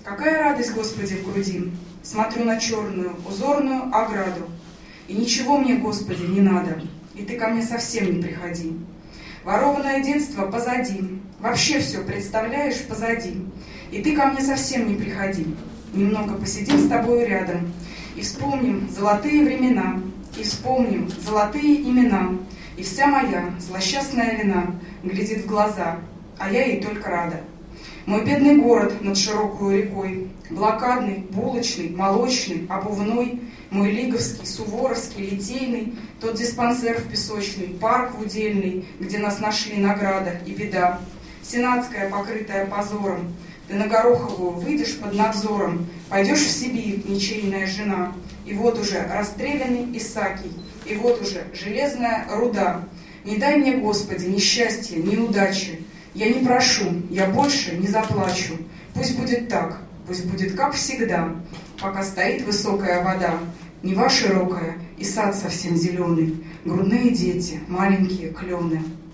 Какая радость, Господи, в груди! Смотрю на черную, узорную ограду. И ничего мне, Господи, не надо, и Ты ко мне совсем не приходи. Ворованное детство позади, вообще все, представляешь, позади. И Ты ко мне совсем не приходи. Немного посидим с Тобою рядом, и вспомним золотые времена, и вспомним золотые имена. И вся моя злосчастная вина глядит в глаза, а я ей только рада. Мой бедный город над широкую рекой, блокадный, булочный, молочный, обувной, мой лиговский, суворовский, литейный, тот диспансер в песочный, парк в удельный, где нас нашли награда и беда, сенатская, покрытая позором. Ты на Гороховую выйдешь под надзором, пойдешь в Сибирь, ничейная жена, и вот уже расстрелянный Исакий, и вот уже железная руда. Не дай мне, Господи, ни счастья, ни удачи. Я не прошу, я больше не заплачу. Пусть будет так, пусть будет как всегда, пока стоит высокая вода, Нева широкая и сад совсем зеленый, грудные дети, маленькие клены.